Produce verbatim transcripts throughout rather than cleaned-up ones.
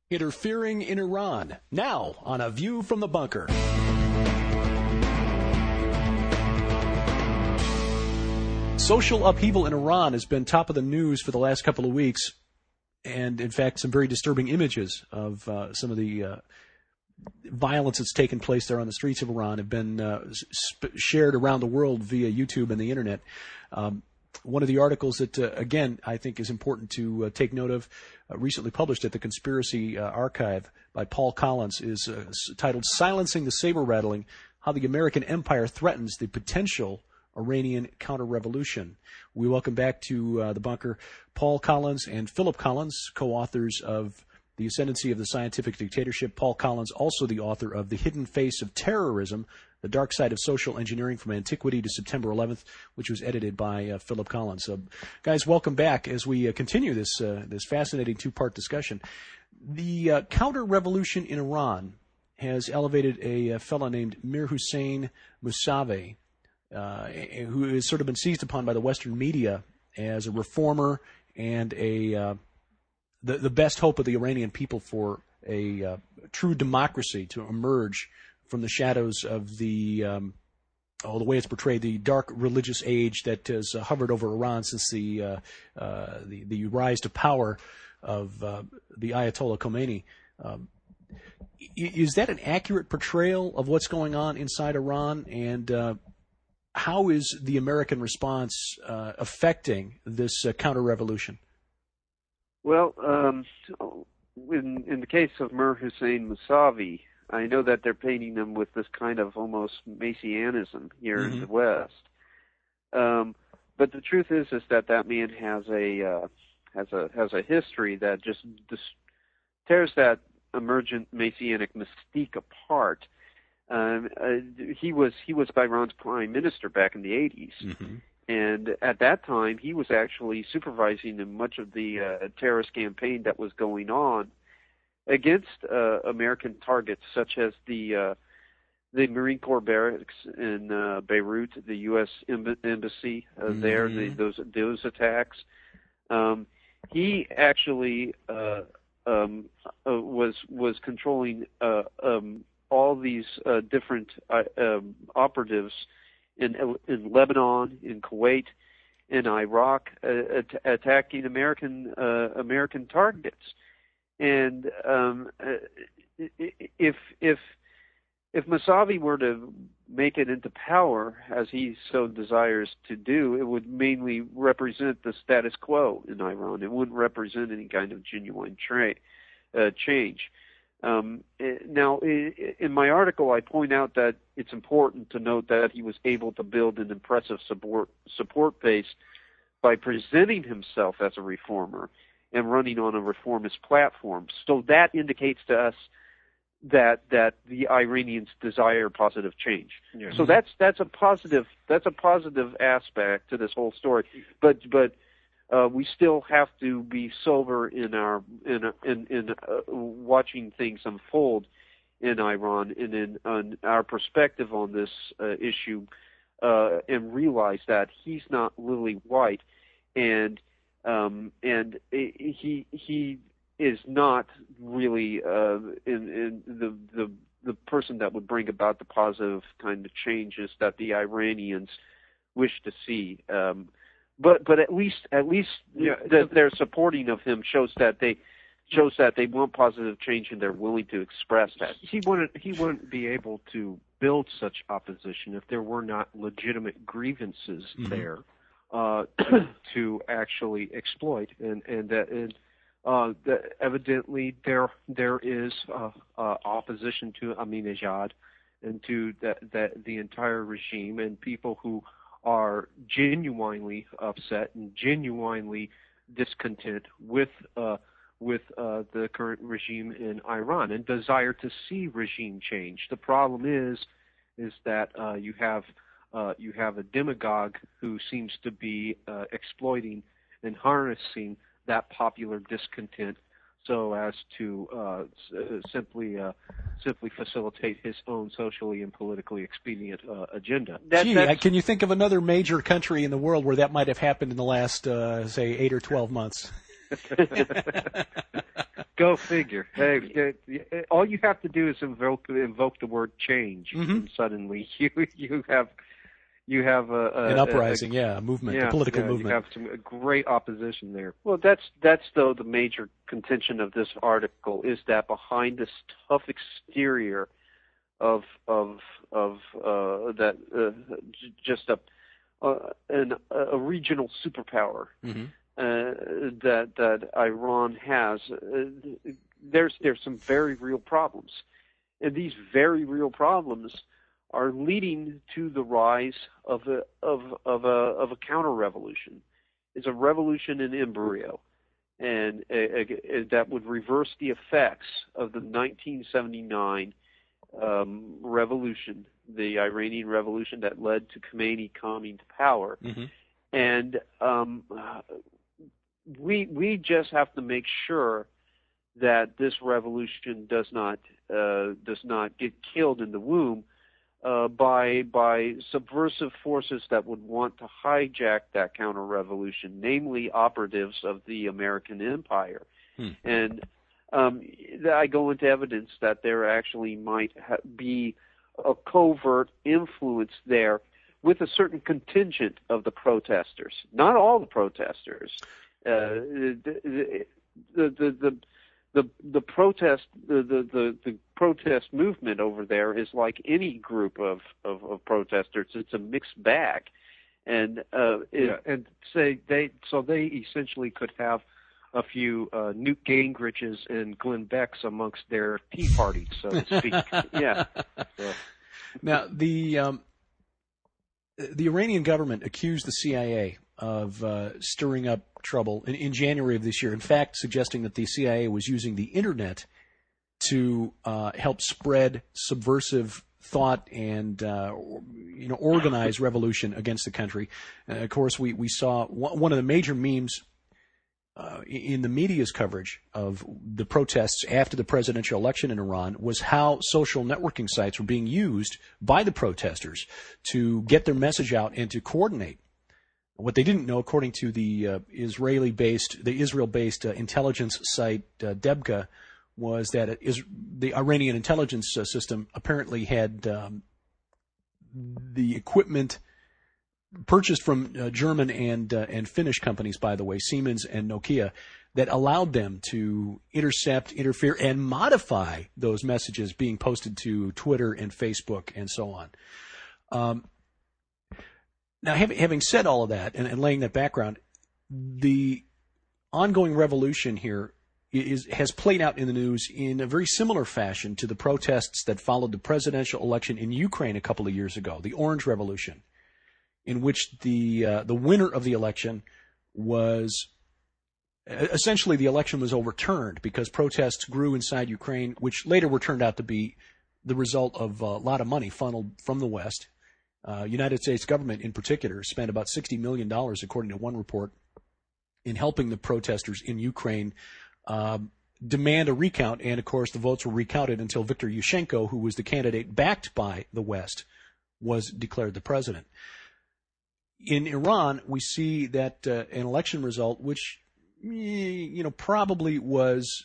Interfering in Iran, now on A View from the Bunker. Social upheaval in Iran has been top of the news for the last couple of weeks, and in fact some very disturbing images of uh, some of the uh, violence that's taken place there on the streets of Iran have been uh, sp- shared around the world via YouTube and the Internet. Um, One of the articles that, uh, again, I think is important to uh, take note of, uh, recently published at the Conspiracy uh, Archive by Paul Collins, is uh, titled Silencing the Saber Rattling, How the American Empire Threatens the Potential Iranian Counter-Revolution. We welcome back to uh, the bunker Paul Collins and Philip Collins, co-authors of The Ascendancy of the Scientific Dictatorship. Paul Collins, also the author of The Hidden Face of Terrorism, The Dark Side of Social Engineering from Antiquity to September eleventh, which was edited by uh, Philip Collins. Uh, guys, welcome back as we uh, continue this uh, this fascinating two-part discussion. The uh, counter-revolution in Iran has elevated a, a fellow named Mir Hossein Mousavi, uh, who has sort of been seized upon by the Western media as a reformer and a uh, the, the best hope of the Iranian people for a uh, true democracy to emerge from the shadows of the, um, oh, the way it's portrayed, the dark religious age that has uh, hovered over Iran since the, uh, uh, the the rise to power of uh, the Ayatollah Khomeini. Um, is that an accurate portrayal of what's going on inside Iran, and uh, how is the American response uh, affecting this uh, counter-revolution? Well, um, in, in the case of Mir Hossein Mousavi, I know that they're painting them with this kind of almost Messianism here mm-hmm. in the West. Um, but the truth is, is that that man has a uh, has a has a history that just, just tears that emergent Messianic mystique apart. Um, uh, he was he was Iran's prime minister back in the eighties, mm-hmm. and at that time he was actually supervising much of the uh, terrorist campaign that was going on against uh, American targets, such as the uh, the Marine Corps barracks in uh, Beirut, the U S embassy uh, mm-hmm. there, the, those those attacks. Um, he actually uh, um, uh, was was controlling uh, um, all these uh, different uh, um, operatives in in Lebanon, in Kuwait, in Iraq, uh, at- attacking American uh, American targets. And um, if if if Mousavi were to make it into power, as he so desires to do, it would mainly represent the status quo in Iran. It wouldn't represent any kind of genuine tra- uh, change. Um, now, in my article, I point out that it's important to note that he was able to build an impressive support support base by presenting himself as a reformer and running on a reformist platform. So that indicates to us that that the Iranians desire positive change. Yeah. So that's that's a positive that's a positive aspect to this whole story. But but uh, we still have to be sober in our in in, in uh, watching things unfold in Iran and in on our perspective on this uh, issue, uh, and realize that he's not lily white, and Um, and he he is not really uh, in, in the, the the person that would bring about the positive kind of changes that the Iranians wish to see. Um, but but at least at least yeah, that they're supporting of him shows that they shows that they want positive change and they're willing to express that. He wouldn't he wouldn't be able to build such opposition if there were not legitimate grievances mm-hmm. there. Uh, to actually exploit, and and, uh, and uh, the, evidently there there is uh, uh, opposition to Ahmadinejad and to that that the entire regime, and people who are genuinely upset and genuinely discontent with uh, with uh, the current regime in Iran and desire to see regime change. The problem is is that uh, you have Uh, you have a demagogue who seems to be uh, exploiting and harnessing that popular discontent so as to uh, s- simply uh, simply facilitate his own socially and politically expedient uh, agenda. That, Gee, can you think of another major country in the world where that might have happened in the last, uh, say, eight or twelve months? Go figure. Hey, all you have to do is invoke invoke the word change, mm-hmm. and suddenly you you have you have a, a an uprising, a, a, yeah, a movement, yeah, a political yeah, movement. You have some great opposition there. Well, that's that's though the major contention of this article is that behind this tough exterior of of of uh, that uh, j- just a uh, an, a regional superpower. Mm-hmm. Uh, that that Iran has, uh, there's there's some very real problems, and these very real problems are leading to the rise of a of of a of a counter revolution. It's a revolution in embryo, and a, a, a, that would reverse the effects of the nineteen seventy-nine um, revolution, the Iranian revolution that led to Khomeini coming to power, mm-hmm. and um, uh, We we just have to make sure that this revolution does not uh, does not get killed in the womb uh, by by subversive forces that would want to hijack that counter revolution, namely operatives of the American empire. Hmm. And um, I go into evidence that there actually might ha- be a covert influence there with a certain contingent of the protesters, not all the protesters. Uh, the, the the the the the protest the, the the the protest movement over there is like any group of, of, of protesters. It's a mixed bag, and uh, it, yeah, and say they so they essentially could have a few uh, Newt Gingriches and Glenn Becks amongst their tea parties, so to speak. yeah. So. Now the um, the Iranian government accused the C I A of uh, stirring up trouble in, in January of this year. In fact, suggesting that the C I A was using the internet to uh, help spread subversive thought and uh, you know organize revolution against the country. Uh, of course, we we saw one of the major memes uh, in the media's coverage of the protests after the presidential election in Iran was how social networking sites were being used by the protesters to get their message out and to coordinate. What they didn't know, according to the uh, Israeli-based, the Israel-based uh, intelligence site uh, Debka, was that it is, the Iranian intelligence uh, system apparently had um, the equipment purchased from uh, German and uh, and Finnish companies, by the way, Siemens and Nokia, that allowed them to intercept, interfere, and modify those messages being posted to Twitter and Facebook and so on. Um, Now, having said all of that and, and laying that background, the ongoing revolution here is, has played out in the news in a very similar fashion to the protests that followed the presidential election in Ukraine a couple of years ago, the Orange Revolution, in which the uh, the winner of the election was essentially the election was overturned because protests grew inside Ukraine, which later were turned out to be the result of a lot of money funneled from the West. Uh, United States government in particular spent about sixty million dollars, according to one report, in helping the protesters in Ukraine uh, demand a recount. And, of course, the votes were recounted until Viktor Yushchenko, who was the candidate backed by the West, was declared the president. In Iran, we see that uh, an election result, which, you know, probably was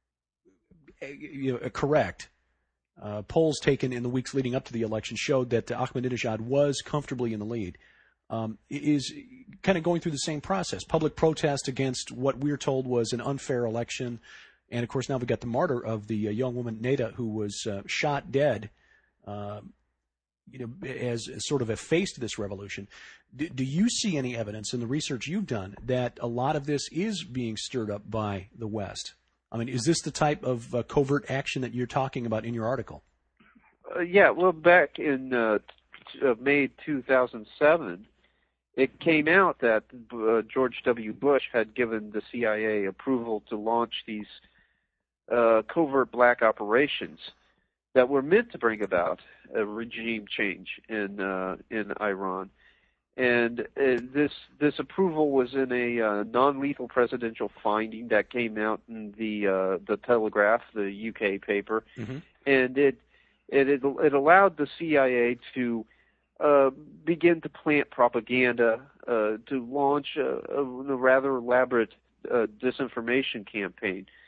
you know, correct. Uh, polls taken in the weeks leading up to the election showed that uh, Ahmadinejad was comfortably in the lead, um, is kind of going through the same process. Public protest against what we're told was an unfair election. And, of course, now we've got the martyr of the uh, young woman, Neda, who was uh, shot dead, uh, you know, as, as sort of a face to this revolution. Do, do you see any evidence in the research you've done that a lot of this is being stirred up by the West? I mean, is this the type of uh, covert action that you're talking about in your article? Uh, yeah, well, back in uh, t- uh, May two thousand seven, it came out that uh, George W. Bush had given the C I A approval to launch these uh, covert black operations that were meant to bring about a regime change in uh, in Iran. And uh, this this approval was in a uh, non-lethal presidential finding that came out in the uh, the Telegraph, the U K paper, mm-hmm. and it, it it it allowed the C I A to uh, begin to plant propaganda, uh, to launch a, a rather elaborate uh, disinformation campaign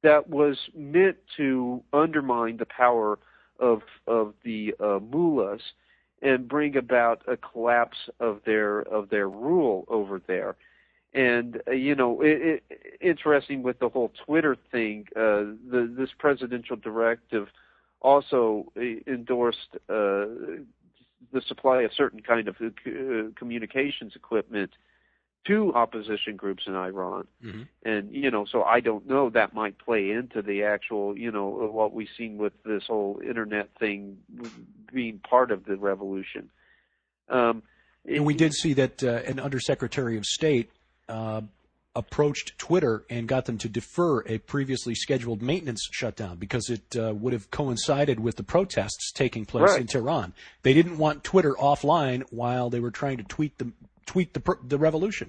that was meant to undermine the power of of the uh, mullahs and bring about a collapse of their of their rule over there. And uh, you know, it, it, interesting with the whole Twitter thing. Uh, the, this presidential directive also endorsed uh, the supply of certain kind of uh, communications equipment to opposition groups in Iran. Mm-hmm. And, you know, so I don't know, that might play into the actual, you know, what we've seen with this whole internet thing being part of the revolution. Um, and we did see that uh, an Undersecretary of State uh, approached Twitter and got them to defer a previously scheduled maintenance shutdown because it uh, would have coincided with the protests taking place right. in Tehran. They didn't want Twitter offline while they were trying to tweet the tweet the the revolution.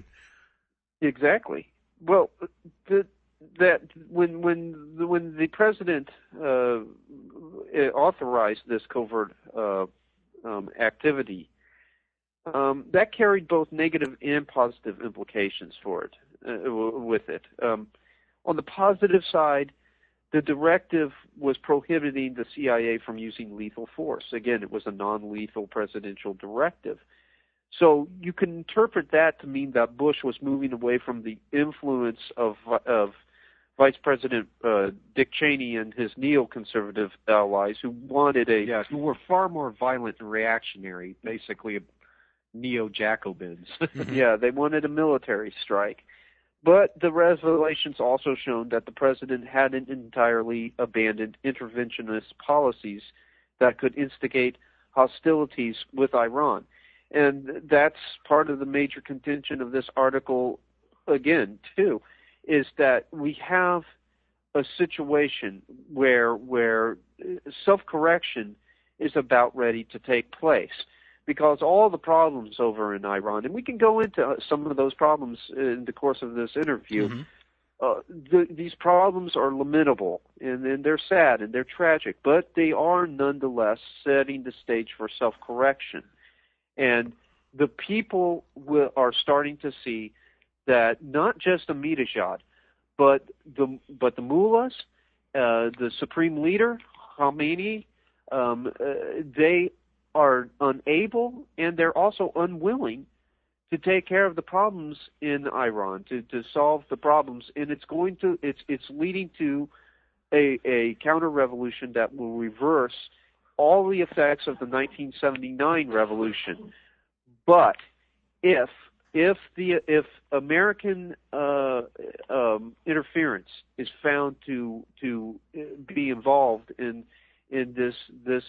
Exactly. Well, the, that when when the, when the president uh, authorized this covert uh, um, activity, um, that carried both negative and positive implications for it. Uh, with it, um, on the positive side, the directive was prohibiting the C I A from using lethal force. Again, it was a non-lethal presidential directive. So you can interpret that to mean that Bush was moving away from the influence of of Vice President uh, Dick Cheney and his neoconservative allies, who wanted a yeah, who were far more violent and reactionary, basically neo-Jacobins. Yeah, they wanted a military strike. But the revelations also shown that the president hadn't entirely abandoned interventionist policies that could instigate hostilities with Iran. And that's part of the major contention of this article, again, too, is that we have a situation where where self-correction is about ready to take place. Because all the problems over in Iran, and we can go into some of those problems in the course of this interview, mm-hmm. uh, the, these problems are lamentable, and, and they're sad, and they're tragic, but they are nonetheless setting the stage for self-correction. And the people will, are starting to see that not just Ahmadinejad, but the but the mullahs, uh, the supreme leader, Khamenei, um, uh, they are unable and they're also unwilling to take care of the problems in Iran, to, to solve the problems, and it's going to it's it's leading to a, a counter-revolution that will reverse all the effects of the nineteen seventy-nine revolution. But if if the if American uh, um, interference is found to to be involved in in this this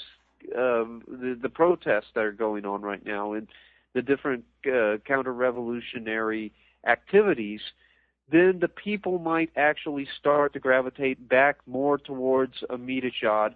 um, the, the protests that are going on right now and the different uh, counter-revolutionary activities, then the people might actually start to gravitate back more towards Ahmadinejad.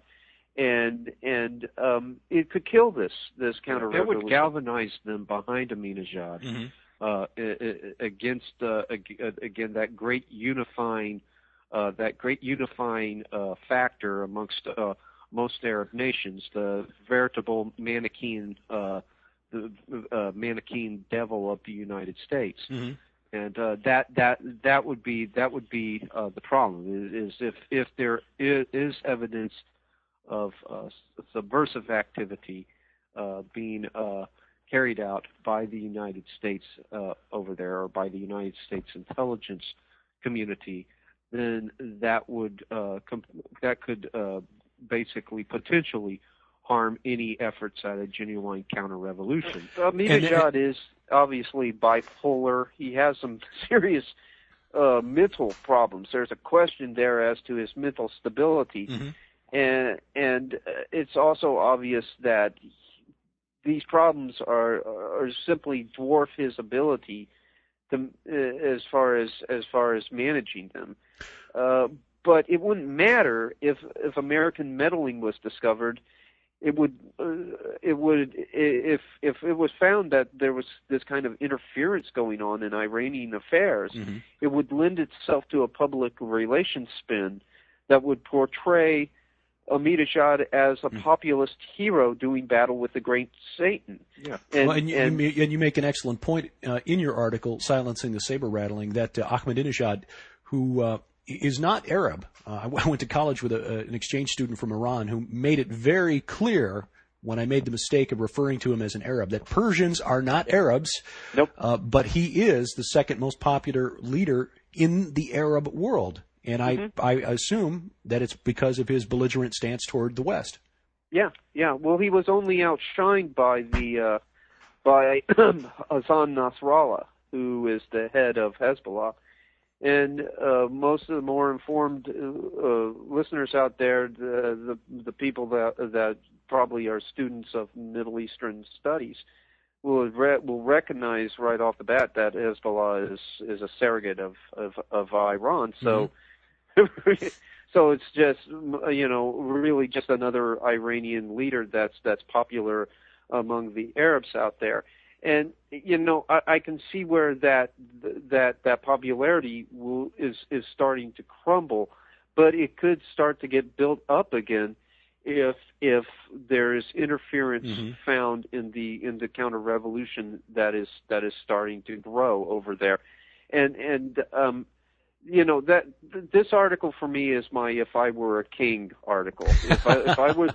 And and um, it could kill this this counter revolution. It would galvanize them behind Ahmadinejad mm-hmm. uh, against uh, again that great unifying uh, that great unifying uh, factor amongst uh, most Arab nations, the veritable Manichaean uh, the uh, Manichaean devil of the United States. Mm-hmm. And uh, that that that would be that would be uh, the problem is, is if if there is, is evidence of uh, subversive activity uh, being uh, carried out by the United States uh, over there, or by the United States intelligence community, then that would uh, comp- that could uh, basically potentially harm any efforts at a genuine counter-revolution. Ahmadinejad is obviously bipolar. He has some serious uh, mental problems. There's a question there as to his mental stability. Mm-hmm. And and it's also obvious that these problems are are simply dwarf his ability to as far as as far as managing them. Uh, but it wouldn't matter if if American meddling was discovered. It would uh, it would if if it was found that there was this kind of interference going on in Iranian affairs, mm-hmm. it would lend itself to a public relations spin that would portray Ahmadinejad as a populist hero doing battle with the great Satan. Yeah, and, well, and, you, and, and you make an excellent point uh, in your article, Silencing the Saber Rattling, that uh, Ahmadinejad, who uh, is not Arab. Uh, I went to college with a, an exchange student from Iran who made it very clear when I made the mistake of referring to him as an Arab that Persians are not Arabs. Nope. Uh, but he is the second most popular leader in the Arab world. And mm-hmm. I, I assume that it's because of his belligerent stance toward the West. Yeah, yeah. Well, he was only outshined by the uh, by Hassan Nasrallah, who is the head of Hezbollah. And uh, most of the more informed uh, uh, listeners out there, the, the the people that that probably are students of Middle Eastern studies, will re- will recognize right off the bat that Hezbollah is is a surrogate of of, of Iran. So, mm-hmm. so it's just you know really just another Iranian leader that's that's popular among the Arabs out there. And you know, I, I can see where that that that popularity will, is is starting to crumble, but it could start to get built up again if if there is interference mm-hmm. found in the in the counter-revolution that is that is starting to grow over there, and and um, you know that this article for me is my "If I Were a King" article. If I if I was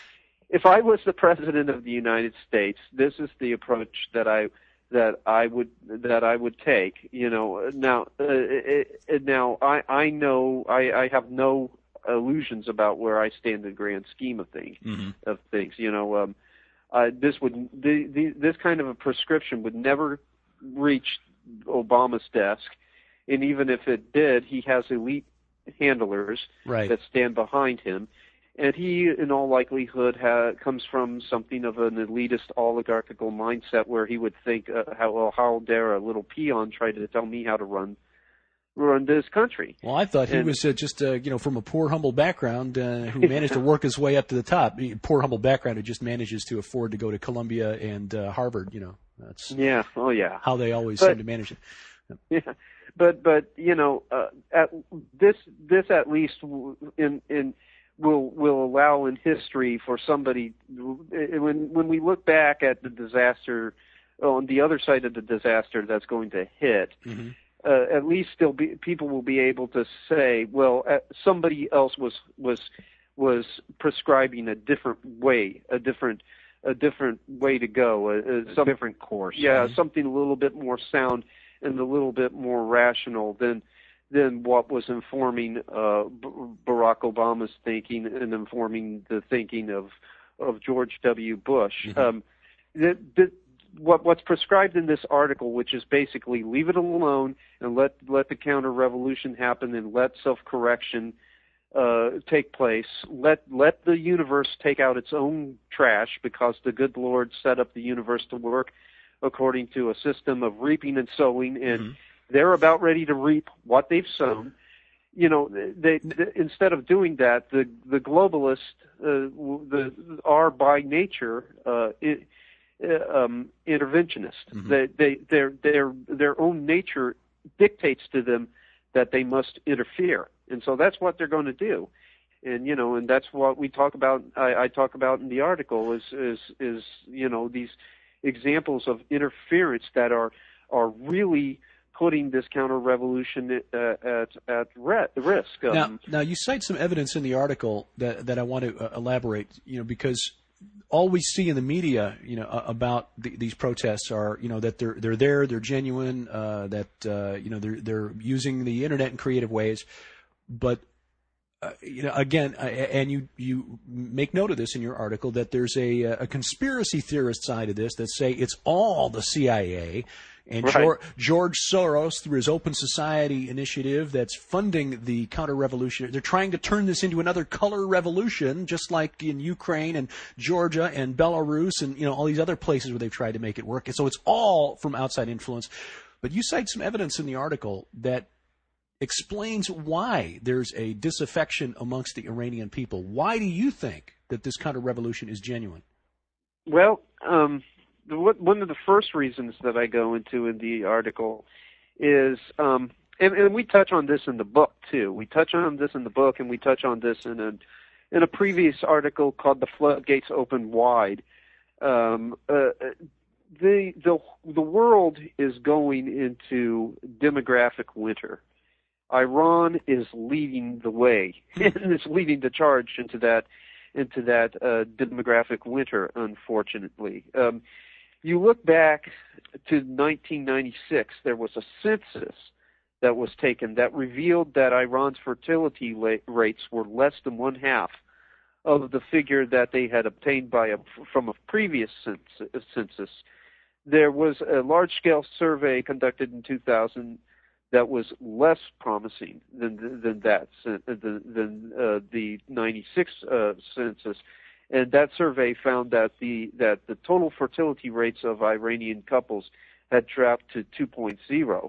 If I was the president of the United States, this is the approach that I that I would that I would take. You know, now uh, it, it, now I I know I, I have no illusions about where I stand in the grand scheme of things. Mm-hmm. Of things, you know, um, uh, this would the, the, this kind of a prescription would never reach Obama's desk, and even if it did, he has elite handlers right. that stand behind him. And he, in all likelihood, ha- comes from something of an elitist oligarchical mindset where he would think, uh, how, well, how dare a little peon try to tell me how to run run this country? Well, I thought he and, was uh, just, uh, you know, from a poor, humble background uh, who managed to work his way up to the top. Poor, humble background who just manages to afford to go to Columbia and uh, Harvard, you know. That's yeah, oh yeah. how they always but, seem to manage it. Yeah, but, but you know, uh, at this, this at least in in – will will allow in history for somebody when when we look back at the disaster on the other side of the disaster that's going to hit, mm-hmm. uh, at least still be, people will be able to say, well, uh, somebody else was was was prescribing a different way, a different a different way to go, a, a some different course. Yeah, mm-hmm. something a little bit more sound and a little bit more rational than. than what was informing uh, B- Barack Obama's thinking and informing the thinking of of George W. Bush. Mm-hmm. Um, the, the, what, what's prescribed in this article, which is basically leave it alone and let let the counter-revolution happen and let self-correction uh, take place. Let let the universe take out its own trash because the good Lord set up the universe to work according to a system of reaping and sowing and mm-hmm. They're about ready to reap what they've sown. You know, they, they instead of doing that, the the globalists uh, the are by nature uh, it, um, interventionists. Mm-hmm. They they their their their own nature dictates to them that they must interfere, and so that's what they're going to do. And you know, and that's what we talk about. I, I talk about in the article is is is you know these examples of interference that are are really putting this counter-revolution uh, at at re- risk. Um, now, now, you cite some evidence in the article that that I want to uh, elaborate. You know, because all we see in the media, you know, uh, about the, these protests are, you know, that they're they're there, they're genuine, uh, that uh, you know they're they're using the internet in creative ways, but. Uh, you know, again, uh, and you, you make note of this in your article that there's a, a conspiracy theorist side of this that say it's all the C I A and right. George, George Soros through his Open Society initiative that's funding the counter-revolution. They're trying to turn this into another color revolution, just like in Ukraine and Georgia and Belarus and you know all these other places where they've tried to make it work. And so it's all from outside influence. But you cite some evidence in the article that explains why there's a disaffection amongst the Iranian people. Why do you think that this counter-revolution is genuine? Well, um, the, one of the first reasons that I go into in the article is, um, and, and we touch on this in the book too. We touch on this in the book, and we touch on this in a in a previous article called "The Floodgates Open Wide." Um, uh, the the the world is going into demographic winter. Iran is leading the way and is leading the charge into that into that uh, demographic winter. Unfortunately, um, you look back to nineteen ninety-six. There was a census that was taken that revealed that Iran's fertility la- rates were less than one half of the figure that they had obtained by a, from a previous census. There was a large-scale survey conducted in two thousand that was less promising than than that than, than uh, the ninety-six uh, census, and that survey found that the that the total fertility rates of Iranian couples had dropped to two point oh.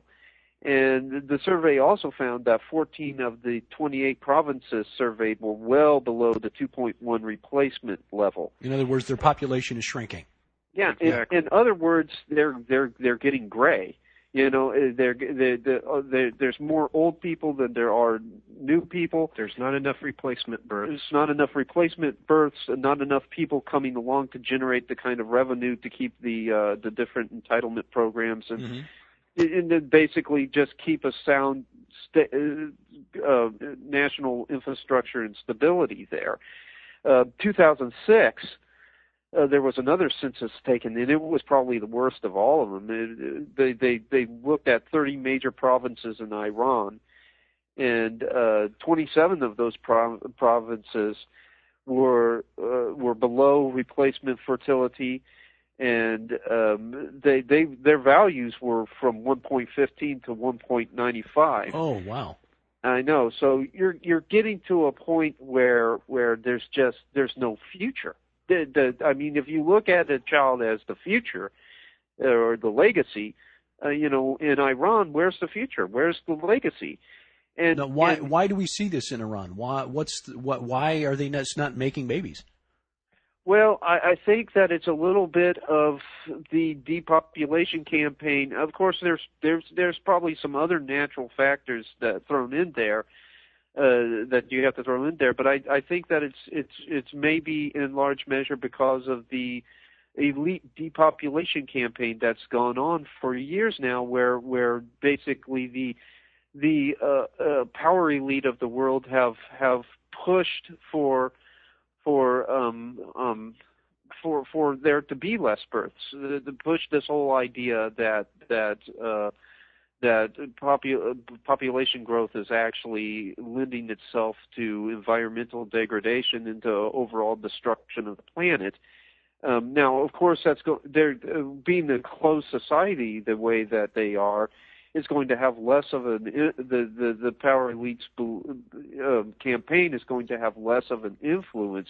And the survey also found that fourteen of the twenty-eight provinces surveyed were well below the two point one replacement level. In other words, their population is shrinking. Yeah, exactly. in, in other words, they're they're they're getting gray. You know, they're, they're, they're, they're, there's more old people than there are new people. There's not enough replacement births. There's not enough replacement births, and not enough people coming along to generate the kind of revenue to keep the uh, the different entitlement programs and. Mm-hmm. And then basically just keep a sound sta- uh, national infrastructure and stability there. Uh, two thousand six, uh, there was another census taken, and it was probably the worst of all of them. It, they, they, they looked at thirty major provinces in Iran, and uh, twenty-seven of those prov- provinces were uh, were below replacement fertility. And um, they they their values were from one point one five to one point nine five. Oh wow! I know. So you're you're getting to a point where where there's just there's no future. The, the, I mean, if you look at a child as the future or the legacy, uh, you know, in Iran, where's the future? Where's the legacy? And now, why and, why do we see this in Iran? Why what's the, what? Why are they not, not making babies? Well, I, I think that it's a little bit of the depopulation campaign. Of course, there's there's there's probably some other natural factors that thrown in there uh, that you have to throw in there. But I, I think that it's it's it's maybe in large measure because of the elite depopulation campaign that's gone on for years now, where where basically the the uh, uh, power elite of the world have have pushed for. for um um for for there to be less births, to push this whole idea that that uh that popu- population growth is actually lending itself to environmental degradation and to overall destruction of the planet. Um, now, of course, that's go- they're uh, being a closed society the way that they are. Is going to have less of an the the, the power elites uh, campaign is going to have less of an influence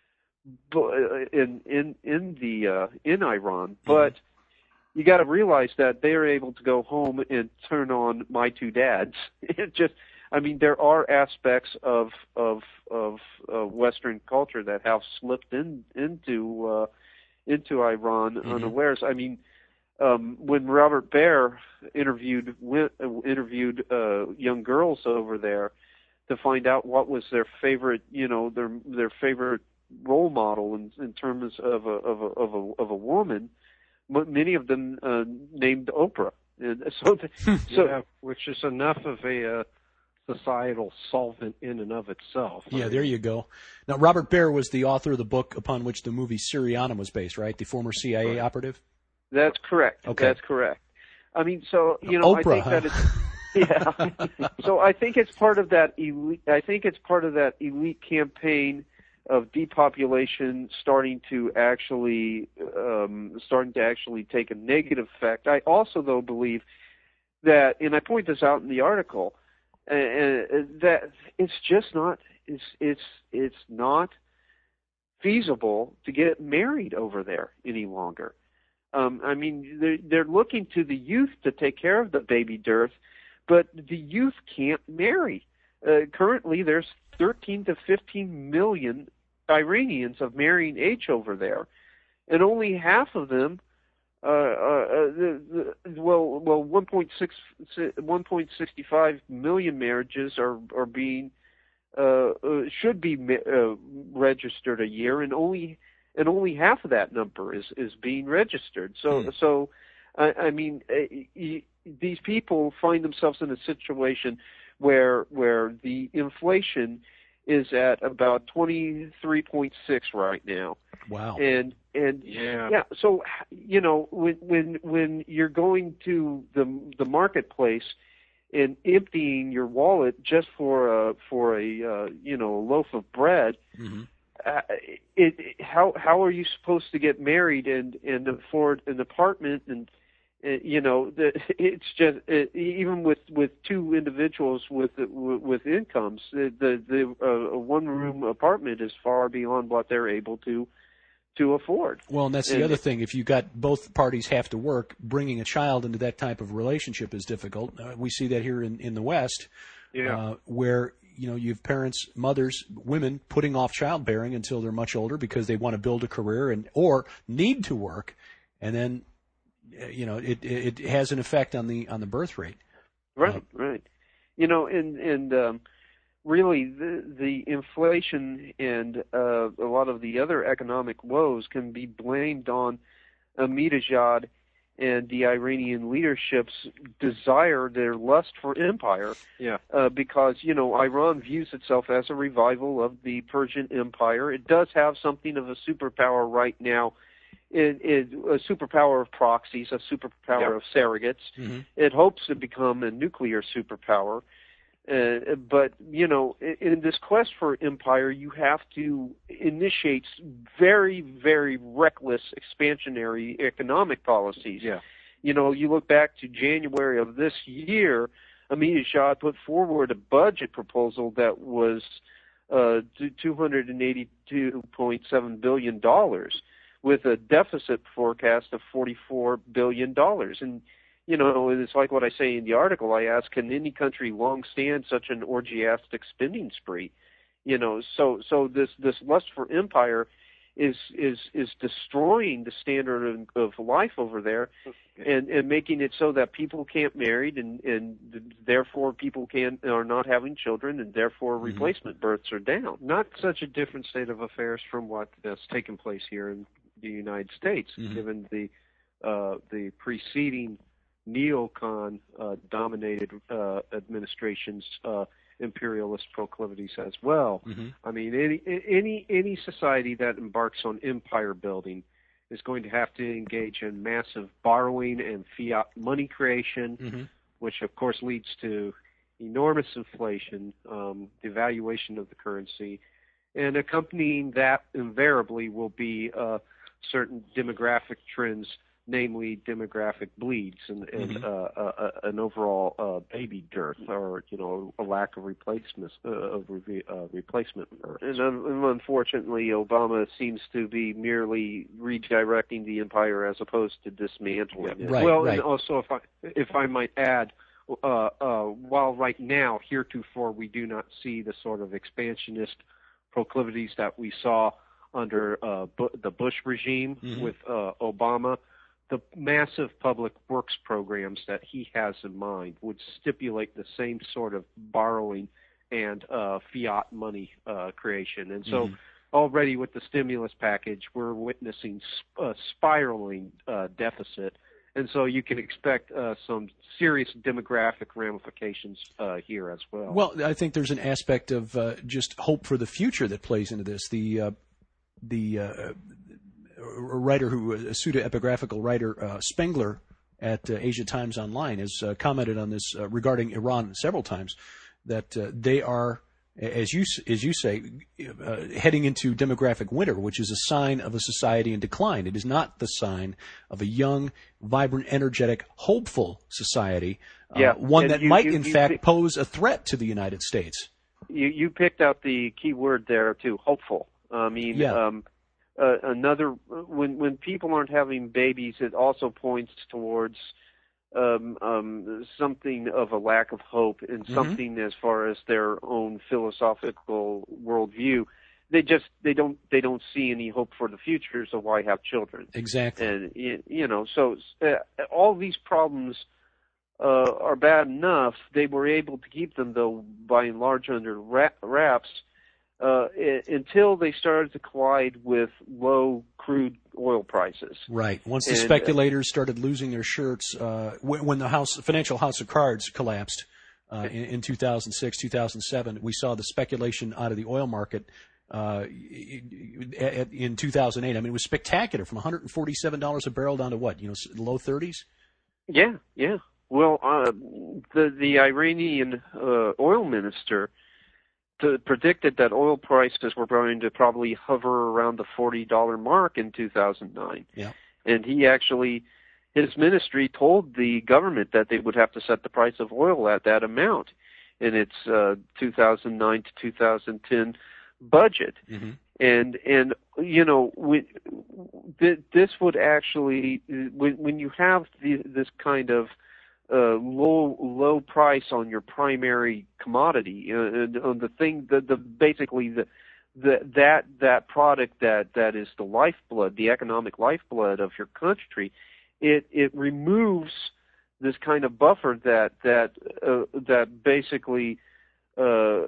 in in in the uh, in Iran, but you got to realize that they are able to go home and turn on My Two Dads. It just, I mean, there are aspects of of of uh, Western culture that have slipped in into uh, into Iran mm-hmm. unawares. I mean. Um, when Robert Baer interviewed uh, interviewed uh, young girls over there to find out what was their favorite, you know, their their favorite role model in, in terms of a of a of a of a woman, many of them uh, named Oprah, and so th- so yeah, which is enough of a uh, societal solvent in and of itself. Yeah, there you go. Now, Robert Baer was the author of the book upon which the movie Syriana was based, right? The former C I A right. operative. That's correct. Okay. That's correct. I mean, so you know, Oprah, I think huh? that it's yeah. So I think it's part of that elite. I think it's part of that elite campaign of depopulation starting to actually um, starting to actually take a negative effect. I also, though, believe that, and I point this out in the article, uh, that it's just not. It's it's it's not feasible to get married over there any longer. Um, I mean, they're, they're looking to the youth to take care of the baby dearth, but the youth can't marry. Uh, currently, there's thirteen to fifteen million Iranians of marrying age over there, and only half of them, uh, uh, the, the, well, well, one point six, one point six five million marriages are are being uh, uh, should be uh, registered a year, and only. And only half of that number is, is being registered. So, hmm. so I, I mean, uh, y- these people find themselves in a situation where where the inflation is at about twenty-three point six right now. Wow. And and yeah. yeah, so you know when when when you're going to the the marketplace and emptying your wallet just for a for a uh, you know loaf of bread, mm-hmm. uh, it, it how how are you supposed to get married and and afford an apartment and uh, you know the, it's just it, even with with two individuals with with incomes, the the, the uh, one room apartment is far beyond what they're able to to afford. Well, and that's the and, other thing. If you got both parties have to work, bringing a child into that type of relationship is difficult. Uh, we see that here in, in the West, yeah. uh, where you know you have parents, mothers, women putting off childbearing until they're much older because they want to build a career and or need to work, and then uh, you know it it has an effect on the on the birth rate. Right, uh, right. You know, and and um, really, the, the inflation and uh, a lot of the other economic woes can be blamed on Ahmadinejad and the Iranian leadership's desire, their lust for empire. Yeah. Uh, because, you know, Iran views itself as a revival of the Persian Empire. It does have something of a superpower right now. It, it, a superpower of proxies, a superpower yeah. of surrogates. Mm-hmm. It hopes to become a nuclear superpower. Uh, but, you know, in, in this quest for empire, you have to initiate very, very reckless expansionary economic policies. Yeah. You know, you look back to January of this year, Ahmadinejad put forward a budget proposal that was uh, two hundred eighty-two point seven billion dollars with a deficit forecast of forty-four billion dollars. And you know, it's like what I say in the article. I ask, can any country long stand such an orgiastic spending spree? You know, so so this this lust for empire is is is destroying the standard of, of life over there, okay. and and making it so that people can't marry, and and therefore people can are not having children, and therefore mm-hmm. replacement births are down. Not such a different state of affairs from what has taken place here in the United States, mm-hmm. given the uh, the preceding neocon uh, dominated uh, administration's uh, imperialist proclivities as well. Mm-hmm. I mean, any any any society that embarks on empire building is going to have to engage in massive borrowing and fiat money creation, mm-hmm. which of course leads to enormous inflation, um, devaluation of the currency, and accompanying that invariably will be uh, certain demographic trends, namely demographic bleeds and, and mm-hmm. uh, uh, an overall uh, baby dearth, or you know, a lack of replacement uh, of re- uh, replacement births. And, um, unfortunately, Obama seems to be merely redirecting the empire as opposed to dismantling Yeah. it. Right, well, right. and also, if I if I might add, uh, uh, while right now, heretofore, we do not see the sort of expansionist proclivities that we saw under uh, Bu- the Bush regime mm-hmm. with uh, Obama. The massive public works programs that he has in mind would stipulate the same sort of borrowing and uh, fiat money uh, creation. And so mm-hmm. already with the stimulus package, we're witnessing sp- uh, spiraling uh, deficit. And so you can expect uh, some serious demographic ramifications uh, here as well. Well, I think there's an aspect of uh, just hope for the future that plays into this. The uh, the uh, a writer who, a pseudo-epigraphical writer, uh, Spengler at uh, Asia Times Online, has uh, commented on this uh, regarding Iran several times, that uh, they are, as you as you say, uh, heading into demographic winter, which is a sign of a society in decline. It is not the sign of a young, vibrant, energetic, hopeful society, uh, yeah. one and that you, might, you, in you, fact, you, pose a threat to the United States. You, you picked out the key word there, too, hopeful. I mean, Yeah. um, Uh, another when when people aren't having babies, it also points towards um, um, something of a lack of hope and Mm-hmm. something as far as their own philosophical worldview. They just they don't they don't see any hope for the future, so why have children? Exactly. And you know, so uh, all these problems uh, are bad enough. They were able to keep them, though, by and large under wraps. Uh, until they started to collide with low crude oil prices. Right. Once the and, speculators started losing their shirts, uh, when, when the house, financial house of cards collapsed, uh, in, in two thousand six, two thousand seven. We saw the speculation out of the oil market uh, in two thousand eight. I mean, it was spectacular, from one hundred forty-seven dollars a barrel down to what, you know, low thirties? Yeah, yeah. Well, uh, the the Iranian uh, oil minister to, predicted that oil prices were going to probably hover around the forty dollars mark in two thousand nine. Yeah. And he actually, his ministry told the government that they would have to set the price of oil at that amount in its uh, two thousand nine to two thousand ten budget. Mm-hmm. And, and you know, we, th- this would actually, when, when you have the, this kind of uh, low low price on your primary commodity, uh, and on the thing, the, the basically the, the that that product that, that is the lifeblood, the economic lifeblood of your country, it it removes this kind of buffer that that uh, that basically uh,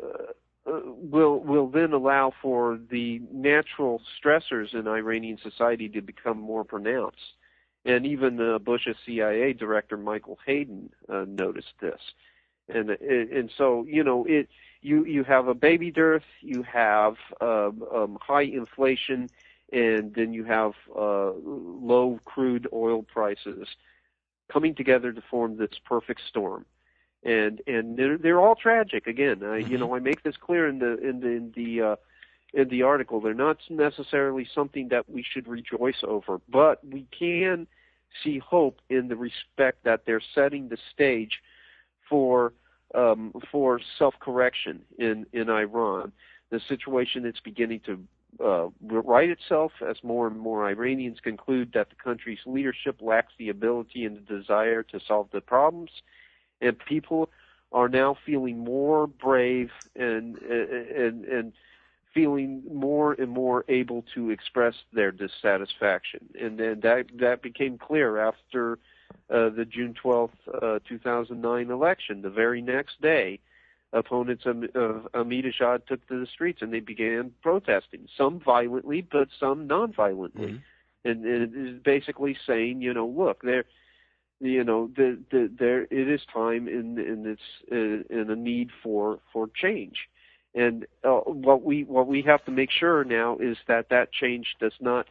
will will then allow for the natural stressors in Iranian society to become more pronounced. And even uh, Bush's C I A director Michael Hayden uh, noticed this, and and so you know it. You you have a baby dearth, you have um, um, high inflation, and then you have uh, low crude oil prices coming together to form this perfect storm, and and they're, they're all tragic. Again, uh, mm-hmm. you know I make this clear in the in the in the uh, in the article. They're not necessarily something that we should rejoice over, but we can see hope in the respect that they're setting the stage for um, for self-correction in, in Iran. The situation is beginning to uh, right itself as more and more Iranians conclude that the country's leadership lacks the ability and the desire to solve the problems, and people are now feeling more brave and and and feeling more and more able to express their dissatisfaction. And then that that became clear after uh, the June twelfth, uh, two thousand nine election. The very next day, opponents of, of Ahmadinejad took to the streets and they began protesting, some violently, but some non-violently. Mm-hmm. And, and it is basically saying, you know, look, there, you know, the, the, there it is time in in this uh, in a need for for change. And uh, what we what we have to make sure now is that that change does not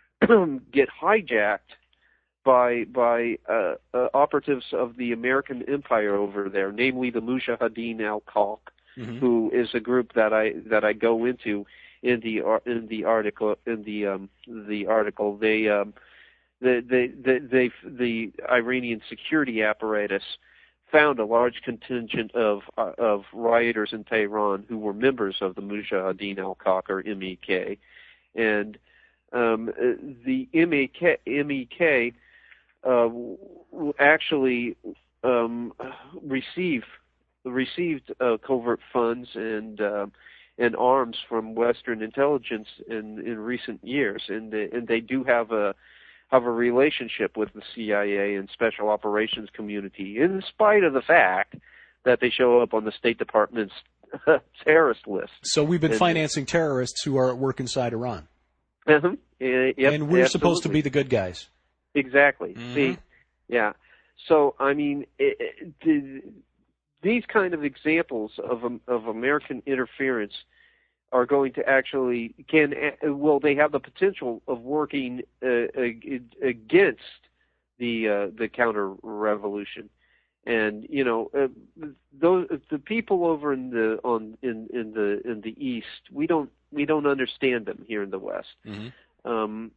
get hijacked by by uh, uh, operatives of the American empire over there, namely the Mujahideen al-Khalq, mm-hmm. who is a group that I that I go into in the in the article in the um, the article. They um, the the the they, the Iranian security apparatus found a large contingent of uh, of rioters in Tehran who were members of the Mujahideen al-Khalq, or M E K, and um, the M E K, M E K uh, actually um, receive, received uh, covert funds and uh, and arms from Western intelligence in, in recent years, and they, and they do have a have a relationship with the C I A and Special Operations community, in spite of the fact that they show up on the State Department's terrorist list. So we've been and, financing terrorists who are at work inside Iran. Uh-huh. Uh, yep, and we're absolutely. supposed to be the good guys. Exactly. Mm-hmm. See, yeah. So, I mean, it, it, the, these kind of examples of of American interference are going to actually can well they have the potential of working uh, against the uh, the counter revolution, and you know uh, those the people over in the on in, in the in the East, we don't we don't understand them here in the West. Mm-hmm. Um,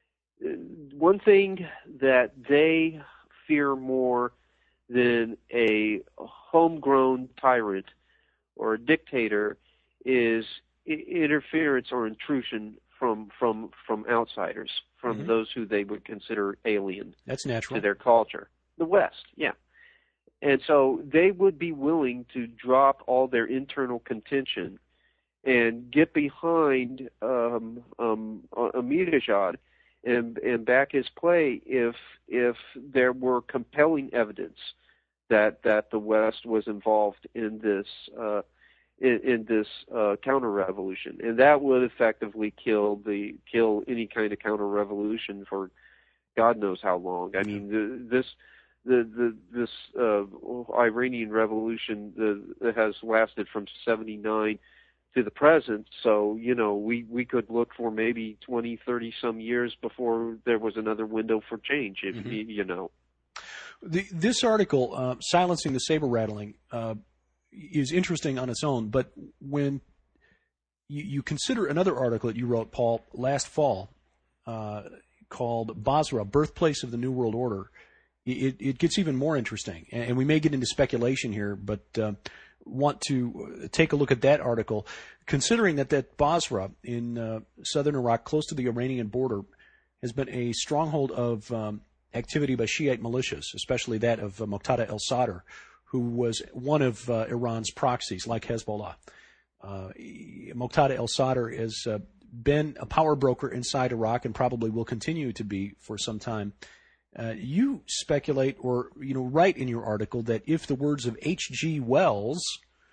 one thing that they fear more than a homegrown tyrant or a dictator is interference or intrusion from from from outsiders, from mm-hmm. those who they would consider alien. That's natural to their culture. The West, yeah. And so they would be willing to drop all their internal contention and get behind um, um, Ahmadinejad and and back his play if if there were compelling evidence that that the West was involved in this. Uh, In, in this uh, counter-revolution, and that would effectively kill the kill any kind of counter-revolution for God knows how long. I mean, the, this the, the this uh, Iranian revolution the, has lasted from seventy-nine to the present. So, you know, we, we could look for maybe twenty, thirty some years before there was another window for change, if mm-hmm. you, you know. The, this article, uh, Silencing the Saber Rattling, uh, is interesting on its own, but when you, you consider another article that you wrote, Paul, last fall, uh, called Basra, Birthplace of the New World Order, it, it gets even more interesting. And, and we may get into speculation here, but uh, want to take a look at that article, considering that that Basra in uh, southern Iraq, close to the Iranian border, has been a stronghold of um, activity by Shiite militias, especially that of uh, Muqtada al-Sadr, who was one of uh, Iran's proxies, like Hezbollah. Uh, Muqtada al-Sadr has uh, been a power broker inside Iraq and probably will continue to be for some time. Uh, you speculate, or you know, write in your article that if the words of H G Wells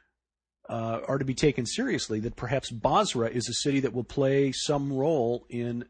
uh, are to be taken seriously, that perhaps Basra is a city that will play some role in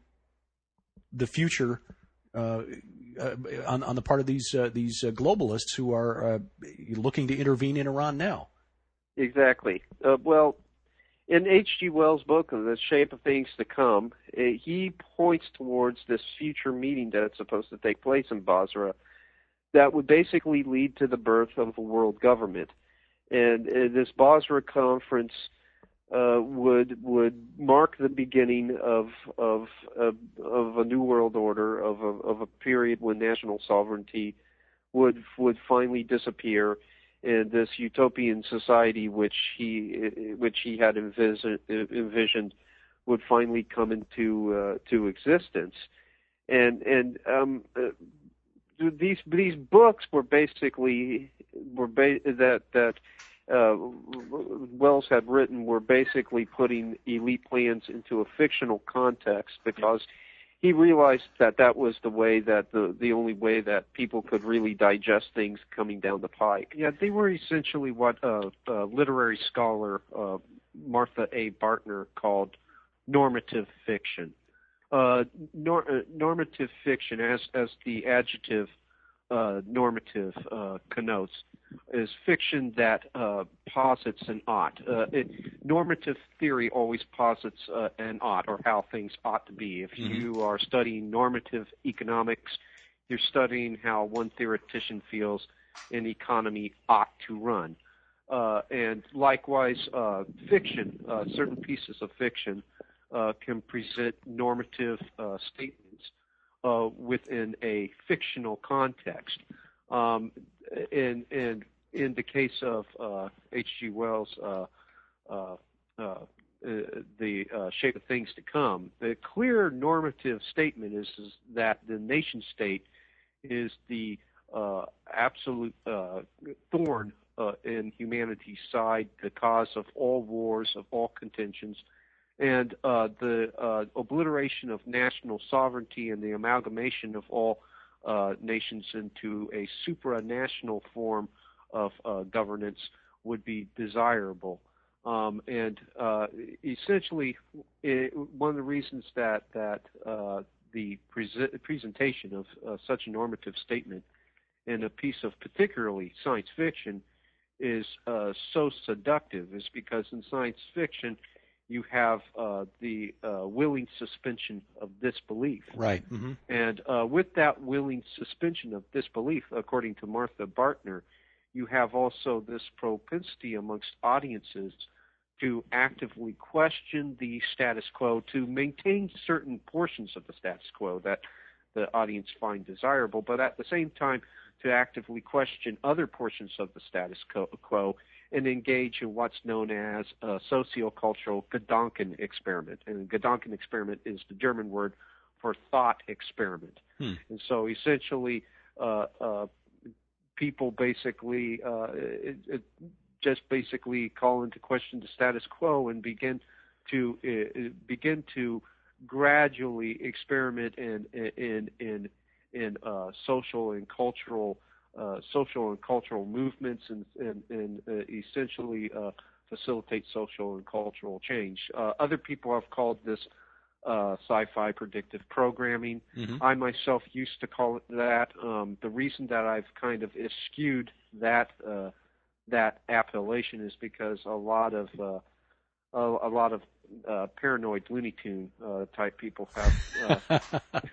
the future uh, uh, on, on the part of these uh, these uh, globalists who are uh, looking to intervene in Iran now. Exactly. Uh, well, in H G Wells' book, The Shape of Things to Come, uh, he points towards this future meeting that's supposed to take place in Basra that would basically lead to the birth of a world government. And uh, this Basra conference uh, would would mark the beginning of of of, of a new world order, of a, of a period when national sovereignty would would finally disappear, and this utopian society which he which he had envisioned, envisioned would finally come into uh, to existence. And and um, uh, these these books were basically were ba- that that. Uh, Wells had written were basically putting elite plans into a fictional context, because he realized that that was the way that the the only way that people could really digest things coming down the pike. Yeah, they were essentially what uh, uh, literary scholar uh, Martha A. Bartner called normative fiction. Uh, nor- uh, normative fiction, as as the adjective uh, normative uh, connotes, is fiction that uh, posits an ought. Uh, it, normative theory always posits uh, an ought, or how things ought to be. If mm-hmm. you are studying normative economics, you're studying how one theoretician feels an economy ought to run. Uh, and likewise, uh, fiction, uh, certain pieces of fiction uh, can present normative uh, statements uh, within a fictional context. Um, and, and in the case of uh, H G Wells' uh, uh, uh, The uh, Shape of Things to Come, the clear normative statement is, is that the nation state is the uh, absolute uh, thorn uh, in humanity's side, the cause of all wars, of all contentions, and uh, the uh, obliteration of national sovereignty and the amalgamation of all Uh, nations into a supranational form of uh, governance would be desirable. Um, and uh, essentially, it, one of the reasons that, that uh, the pre- presentation of uh, such a normative statement in a piece of particularly science fiction is uh, so seductive is because in science fiction, you have uh, the uh, willing suspension of disbelief. Right. Mm-hmm. And uh, with that willing suspension of disbelief, according to Martha Bartner, you have also this propensity amongst audiences to actively question the status quo, to maintain certain portions of the status quo that the audience find desirable, but at the same time to actively question other portions of the status quo and engage in what's known as a sociocultural Gedanken experiment. And Gedanken experiment is the German word for thought experiment. Hmm. And so essentially, uh, uh, people basically uh, it, it just basically call into question the status quo and begin to uh, begin to gradually experiment in in in in uh, social and cultural. Uh, social and cultural movements and, and, and uh, essentially uh, facilitate social and cultural change. Uh, other people have called this uh, sci-fi predictive programming. Mm-hmm. I myself used to call it that. Um, the reason that I've kind of eschewed that uh, that appellation is because a lot of uh, a, a lot of uh, paranoid Looney Tune uh, type people have. Uh,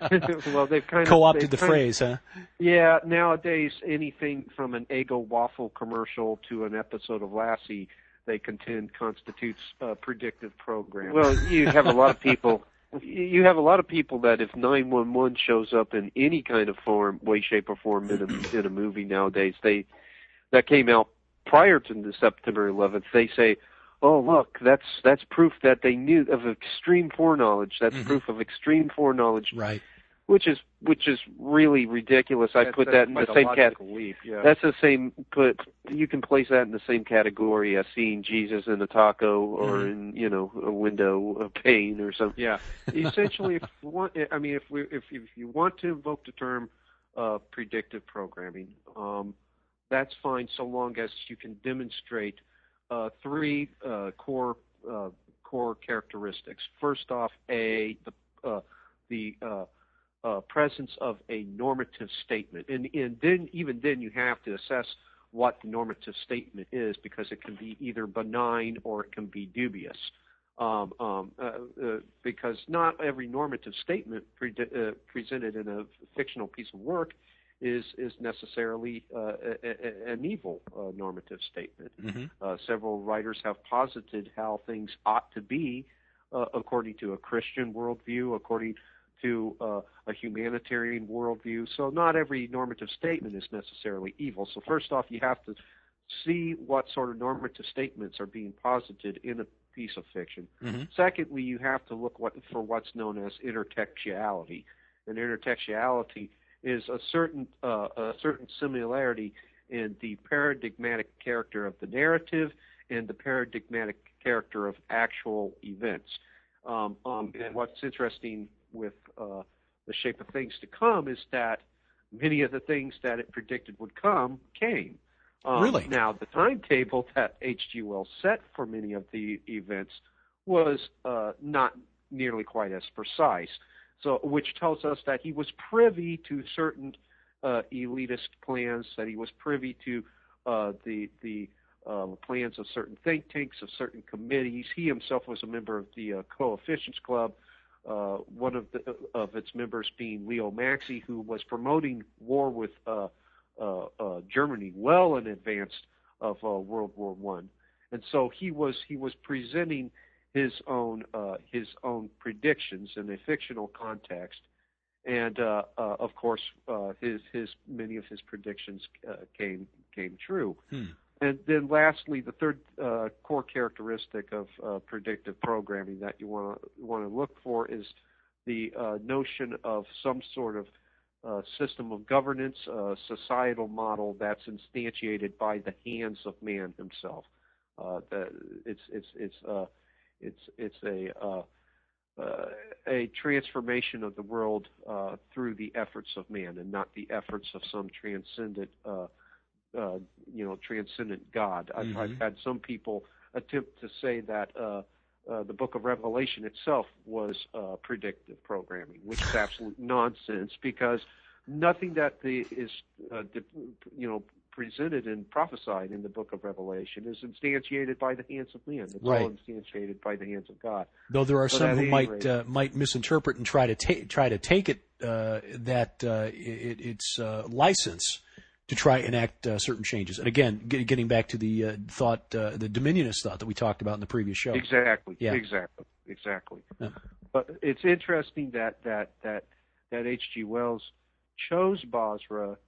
well, they've kind of co-opted they've the kind phrase, of, huh? Yeah, nowadays anything from an Eggo waffle commercial to an episode of Lassie, they contend constitutes uh, predictive programming. Well, you have a lot of people. You have a lot of people that if nine one one shows up in any kind of form, way, shape, or form in a in a movie nowadays, they that came out prior to the September eleventh. They say, "Oh, look, that's that's proof that they knew of extreme foreknowledge. That's Mm-hmm. proof of extreme foreknowledge." Right. Which is which is really ridiculous. I That's- put that's that in the quite a same logical category. leap, yeah. That's the same. Put you can place that in the same category as seeing Jesus in a taco or Mhm. in you know a window of pane or something. Yeah, essentially, if you want, I mean, if we, if if you want to invoke the term uh, predictive programming, um, that's fine, so long as you can demonstrate uh, three uh, core uh, core characteristics. First off, a the uh, the uh, uh, presence of a normative statement, and and then even then you have to assess what the normative statement is, because it can be either benign or it can be dubious. Um, um, uh, uh, because not every normative statement pre- uh, presented in a fictional piece of work is is necessarily uh, a, a, an evil uh, normative statement. Mm-hmm. Uh, several writers have posited how things ought to be uh, according to a Christian worldview, according to uh, a humanitarian worldview. So not every normative statement is necessarily evil. So first off, you have to see what sort of normative statements are being posited in a piece of fiction. Mm-hmm. Secondly, you have to look what, for what's known as intertextuality. And intertextuality is a certain uh, a certain similarity in the paradigmatic character of the narrative and the paradigmatic character of actual events. Um, um, and what's interesting with uh, The Shape of Things to Come is that many of the things that it predicted would come came. Um, Really? Now, the timetable that H G Wells set for many of the events was uh, not nearly quite as precise. So, which tells us that he was privy to certain uh, elitist plans, that he was privy to uh, the the uh, plans of certain think tanks, of certain committees. He himself was a member of the uh, Coefficients Club, uh, one of the, of its members being Leo Maxey, who was promoting war with uh, uh, uh, Germany well in advance of uh, World War One, and so he was he was presenting his own uh, his own predictions in a fictional context, and uh, uh, of course uh, his his many of his predictions uh, came came true. Hmm. And then lastly, the third uh, core characteristic of uh, predictive programming that you want to want to look for is the uh, notion of some sort of uh, system of governance, uh, societal model that's instantiated by the hands of man himself. Uh, that it's it's it's uh, it's it's a uh, uh, a transformation of the world uh, through the efforts of man, and not the efforts of some transcendent. Uh, Uh, you know, transcendent God. I've, Mm-hmm. I've had some people attempt to say that uh, uh, the Book of Revelation itself was uh, predictive programming, which is absolute nonsense, because nothing that the, is, uh, de- you know, presented and prophesied in the Book of Revelation is instantiated by the hands of men. It's Right. all instantiated by the hands of God. Though there are So some at who any might rate- uh, might misinterpret and try to take try to take it uh, that uh, it, it's uh, license to try and enact uh, certain changes. And again, get, getting back to the uh, thought, uh, the dominionist thought that we talked about in the previous show. Exactly. Yeah. Exactly. Exactly. Yeah. But it's interesting that that that that H G Wells chose Basra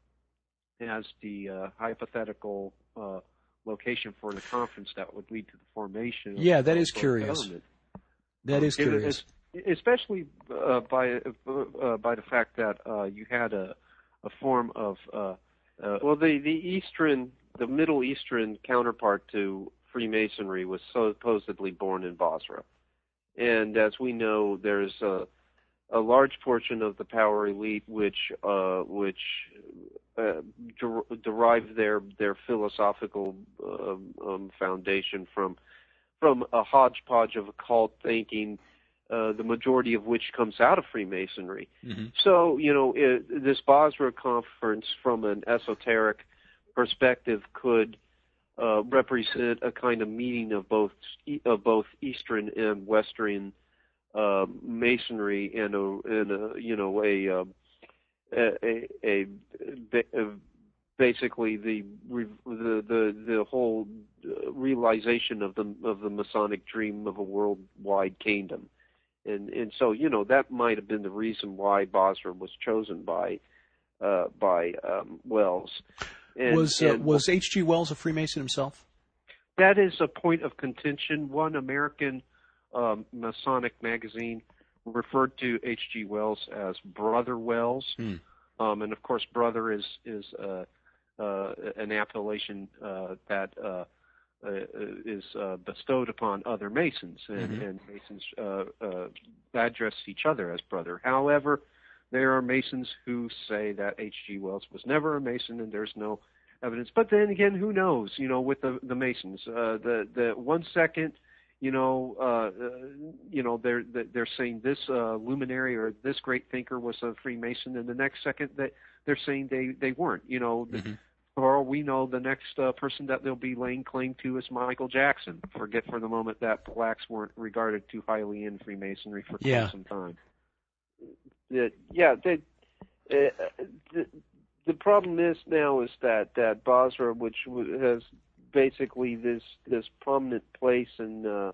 as the uh, hypothetical uh, location for the conference that would lead to the formation. Of, Yeah, that of is curious. Government. That is Um, it- curious. it's- especially uh, by uh, by the fact that uh, you had a a form of uh, uh, Well, the the Eastern, the Middle Eastern counterpart to Freemasonry was supposedly born in Basra, and as we know, there's a a large portion of the power elite which uh, which uh, der- derive their their philosophical um, um, foundation from from a hodgepodge of occult thinking, uh, the majority of which comes out of Freemasonry. Mm-hmm. So, you know, it, this Basra conference, from an esoteric perspective, could uh, represent a kind of meeting of both of both Eastern and Western uh, Masonry, and a, and a you know a, a, a, a, a basically the the the the whole realization of the of the Masonic dream of a worldwide kingdom, and and so you know that might have been the reason why Basra was chosen by uh, by um, Wells. And, was uh, and was H G. Wells a Freemason himself? That is a point of contention. One American um, Masonic magazine referred to H G. Wells as Brother Wells, hmm. um, and of course, brother is is uh, uh, an appellation uh, that uh, uh, is uh, bestowed upon other Masons, and, mm-hmm. and Masons uh, uh, address each other as brother. However, there are Masons who say that H G. Wells was never a Mason, and there's no evidence. But then again, who knows? You know, with the the Masons, uh, the the one second, you know, uh, uh, you know, they're they're saying this uh, luminary or this great thinker was a Freemason, and the next second that they're saying they they weren't. You know, mm-hmm. for all we know, the next uh, person that they'll be laying claim to is Michael Jackson. Forget for the moment that blacks weren't regarded too highly in Freemasonry for quite yeah. some time. That yeah, they, uh, the the problem is now is that that Basra, which has basically this this prominent place in uh,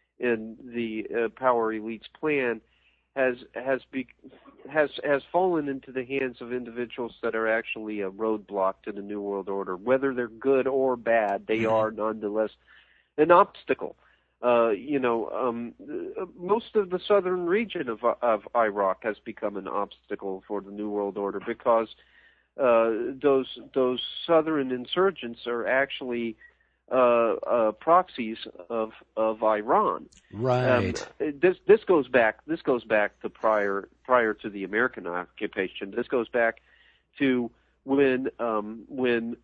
in the uh, power elite's plan, has has be, has has fallen into the hands of individuals that are actually a roadblock to the New World Order. Whether they're good or bad, they mm-hmm. are nonetheless an obstacle. Uh, you know, um, most of the southern region of of Iraq has become an obstacle for the New World Order because uh, those those southern insurgents are actually uh, uh, proxies of of Iran. Right. Um, this this goes back this goes back to prior prior to the American occupation. This goes back to when um, when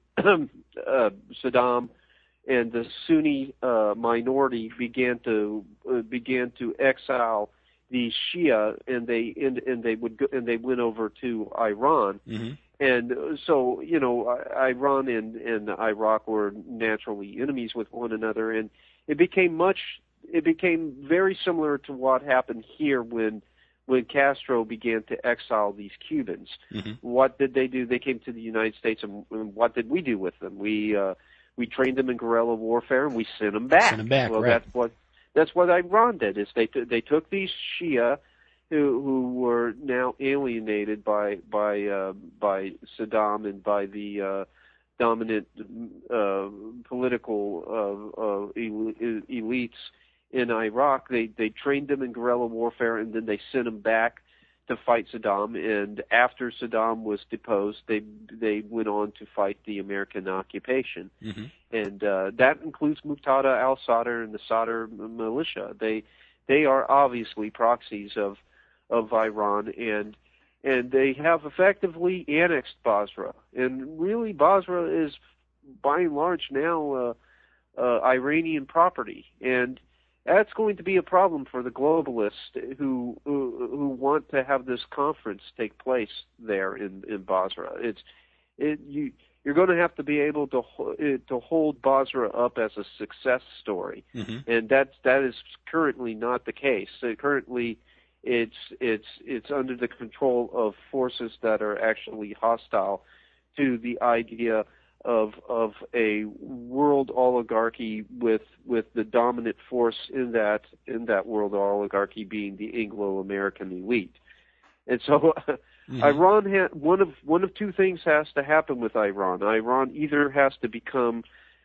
uh, Saddam and the Sunni uh, minority began to uh, began to exile the Shia, and they and, and they would go, and they went over to Iran, mm-hmm. and so you know Iran and, and Iraq were naturally enemies with one another, and it became much it became very similar to what happened here when when Castro began to exile these Cubans. Mm-hmm. What did they do? They came to the United States, and, and what did we do with them? We uh, We trained them in guerrilla warfare, and we sent them back. Sent them back, well, right. that's what that's what Iran did. Is they t- they took these Shia, who who were now alienated by by uh, by Saddam and by the uh, dominant uh, political uh, uh, el- elites in Iraq. They they trained them in guerrilla warfare, and then they sent them back to fight Saddam, and after Saddam was deposed, they they went on to fight the American occupation, mm-hmm. and uh, that includes Muqtada al-Sadr and the Sadr militia. They they are obviously proxies of of Iran, and and they have effectively annexed Basra, and really Basra is by and large now uh, uh, Iranian property, and that's going to be a problem for the globalists who, who who want to have this conference take place there in, in Basra. It's it you you're going to have to be able to to hold Basra up as a success story, mm-hmm. and that's that is currently not the case. So currently, it's it's it's under the control of forces that are actually hostile to the idea of of a world oligarchy with with the dominant force in that in that world oligarchy being the Anglo-American elite. And so mm-hmm. Iran ha- one of one of two things has to happen with Iran. Iran either has to become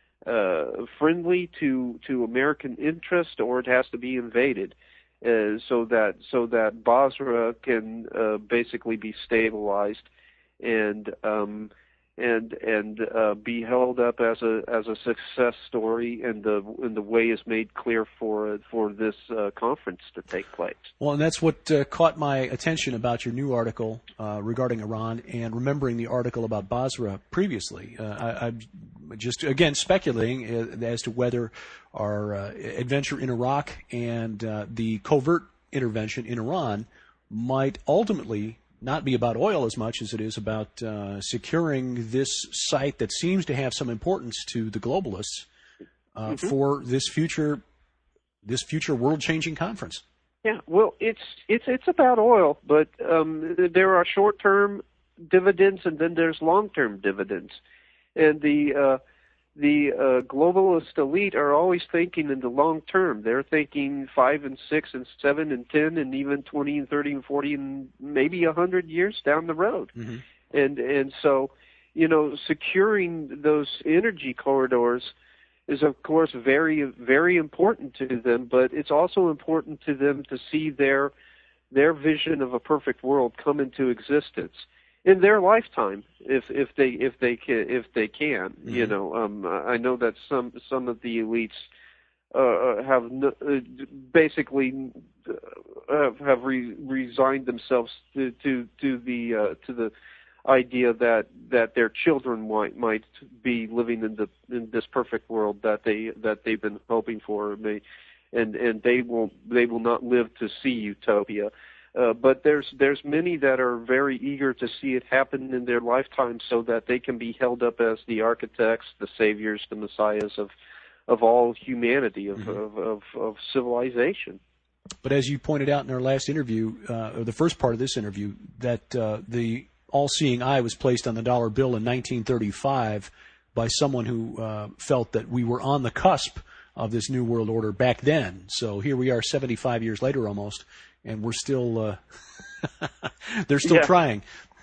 uh, friendly to to American interest, or it has to be invaded, uh, so that so that Basra can uh, basically be stabilized and um, and and uh, be held up as a as a success story, and the and the way is made clear for for this uh, conference to take place. Well, and that's what uh, caught my attention about your new article uh, regarding Iran, and remembering the article about Basra previously. Uh, I, I'm just again speculating as to whether our uh, adventure in Iraq and uh, the covert intervention in Iran might ultimately not be about oil as much as it is about uh, securing this site that seems to have some importance to the globalists uh, mm-hmm. for this future this future world-changing conference. Yeah, well, it's it's it's about oil, but um, there are short-term dividends and then there's long-term dividends, and the uh, the uh, globalist elite are always thinking in the long term. They're thinking five and six and seven and ten and even twenty and thirty and forty and maybe a hundred years down the road. Mm-hmm. And and so, you know, securing those energy corridors is of course very very important to them, but it's also important to them to see their their vision of a perfect world come into existence in their lifetime, if if they if they can if they can, mm-hmm. you know. Um, I know that some some of the elites uh, have uh, basically uh, have re- resigned themselves to to, to the uh, to the idea that that their children might might be living in the in this perfect world that they that they've been hoping for, and they and, and they will they will not live to see utopia. Uh, but there's there's many that are very eager to see it happen in their lifetime, so that they can be held up as the architects, the saviors, the messiahs of of all humanity, of mm-hmm. of, of, of civilization. But as you pointed out in our last interview, uh, or the first part of this interview, that uh, the all-seeing eye was placed on the dollar bill in nineteen thirty-five by someone who uh, felt that we were on the cusp of this new world order back then. So here we are, seventy-five years later almost. And we're still, uh, they're still yeah. trying.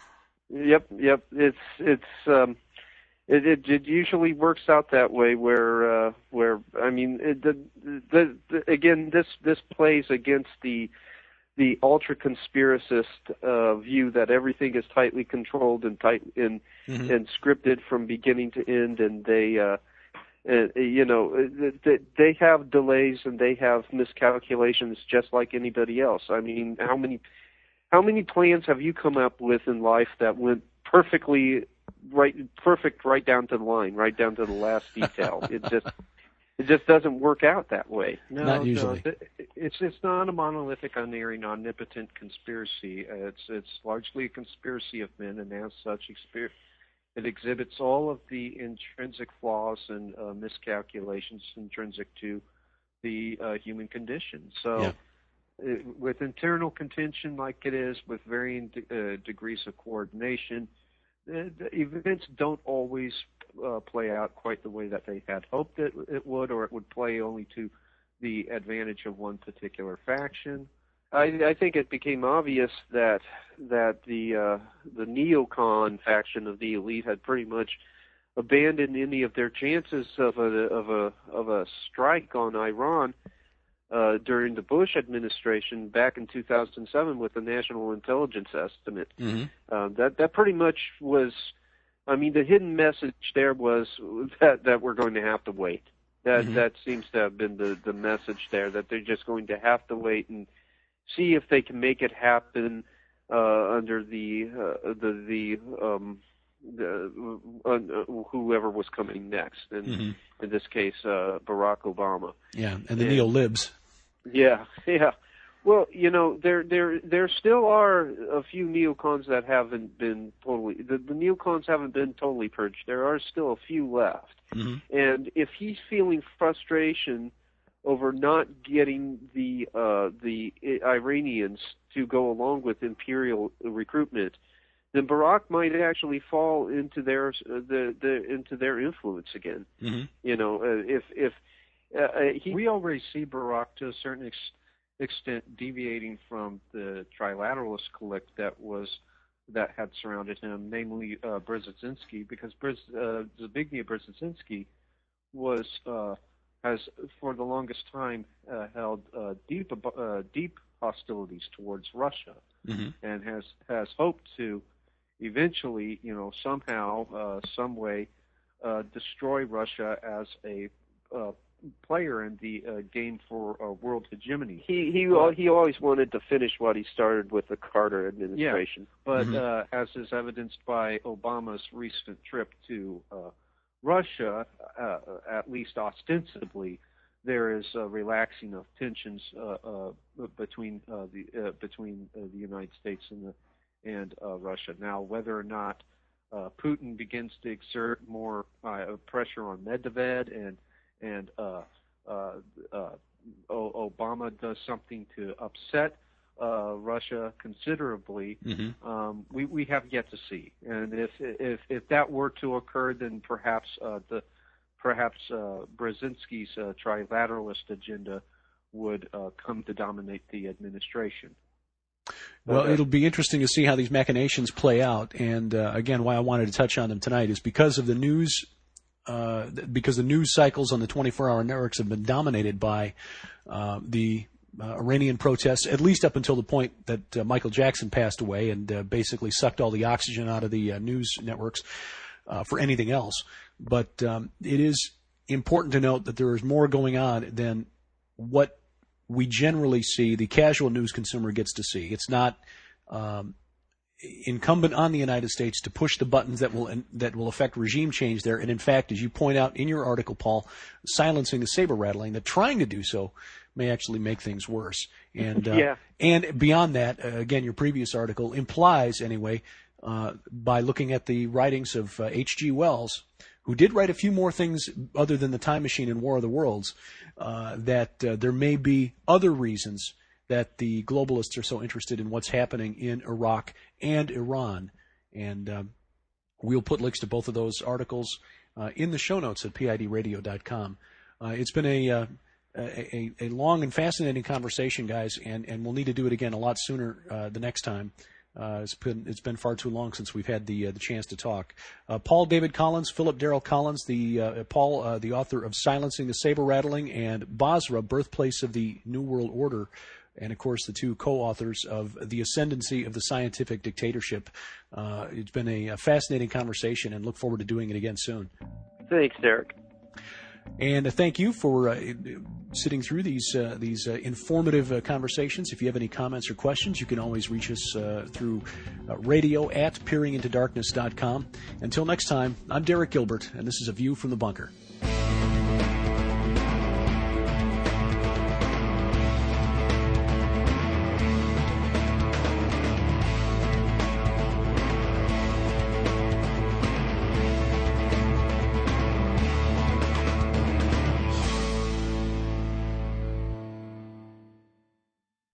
Yep, yep. It's it's um, it, it it usually works out that way. Where uh, where I mean, it, the, the the again, this this plays against the the ultra conspiracist uh, view that everything is tightly controlled and tight and mm-hmm. and scripted from beginning to end, and they. Uh, Uh, you know, they have delays and they have miscalculations just like anybody else. I mean, how many, how many plans have you come up with in life that went perfectly right, perfect right down to the line, right down to the last detail? It just, it just doesn't work out that way. No, not usually. No, it's it's not a monolithic, unerring, omnipotent conspiracy. It's it's largely a conspiracy of men, and as such, experience. It exhibits all of the intrinsic flaws and uh, miscalculations intrinsic to the uh, human condition. So, yeah. it, with internal contention like it is, with varying de- uh, degrees of coordination, the, the events don't always uh, play out quite the way that they had hoped it, it would, or it would play only to the advantage of one particular faction. I, I think it became obvious that that the uh, the neocon faction of the elite had pretty much abandoned any of their chances of a of a of a strike on Iran uh, during the Bush administration back in two thousand seven with the National Intelligence Estimate. Mm-hmm. Uh, that that pretty much was, I mean, the hidden message there was that that we're going to have to wait. That mm-hmm. that seems to have been the the message there, that they're just going to have to wait and see if they can make it happen uh, under the uh, the the, um, the uh, whoever was coming next, and mm-hmm. in this case, uh, Barack Obama. Yeah, and the and, neo-libs. Yeah, yeah. Well, you know, there there there still are a few neocons that haven't been totally. The, the neocons haven't been totally purged. There are still a few left, mm-hmm. and if he's feeling frustration over not getting the uh, the Iranians to go along with imperial recruitment, then Barack might actually fall into their uh, the, the into their influence again. Mm-hmm. You know, uh, if if uh, he, we already see Barack to a certain ex- extent deviating from the trilateralist clique that was that had surrounded him, namely uh, Brzezinski, because Brz, uh, Zbigniew Brzezinski was. Uh, has for the longest time uh, held uh, deep uh, deep hostilities towards Russia, mm-hmm. and has has hoped to eventually, you know, somehow, uh, some way, uh, destroy Russia as a uh, player in the uh, game for uh, world hegemony. He he uh, he always wanted to finish what he started with the Carter administration. Yeah, but mm-hmm. uh, as is evidenced by Obama's recent trip to uh, Russia, uh, at least ostensibly, there is a relaxing of tensions uh, uh, between uh, the uh, between uh, the United States and the, and uh, Russia. Now, whether or not uh, Putin begins to exert more uh, pressure on Medvedev and and uh, uh, uh, Obama does something to upset uh, Russia considerably, mm-hmm. um, we, we have yet to see. And if if if that were to occur, then perhaps uh, the perhaps uh, Brzezinski's uh, trilateralist agenda would uh, come to dominate the administration. Well, it'll be interesting to see how these machinations play out. And uh, again, why I wanted to touch on them tonight is because of the news. Uh, because the news cycles on the twenty-four hour networks have been dominated by uh, the uh, Iranian protests, at least up until the point that uh, Michael Jackson passed away and uh, basically sucked all the oxygen out of the uh, news networks uh, for anything else. But um, it is important to note that there is more going on than what we generally see, the casual news consumer gets to see. It's not um, incumbent on the United States to push the buttons that will that will affect regime change there. And in fact, as you point out in your article, Paul, silencing the saber rattling, that trying to do so may actually make things worse. And uh, yeah. and beyond that, uh, again, your previous article implies, anyway, uh, by looking at the writings of uh, H G Wells, who did write a few more things other than The Time Machine and War of the Worlds, uh, that uh, there may be other reasons that the globalists are so interested in what's happening in Iraq and Iran. And um, we'll put links to both of those articles uh, in the show notes at P I D radio dot com. Uh, it's been a, uh, a a long and fascinating conversation, guys, and, and we'll need to do it again a lot sooner uh, the next time. Uh, it's been it's been far too long since we've had the uh, the chance to talk. Uh, Paul David Collins, Philip Darrell Collins, the uh, Paul, uh, the author of Silencing the Saber Rattling and Basra, Birthplace of the New World Order, and of course the two co-authors of The Ascendancy of the Scientific Dictatorship. Uh, it's been a, a fascinating conversation, and look forward to doing it again soon. Thanks, Derek. And uh, thank you for uh, sitting through these uh, these uh, informative uh, conversations. If you have any comments or questions, you can always reach us uh, through uh, radio at peering into darkness dot com. Until next time, I'm Derek Gilbert, and this is A View from the Bunker.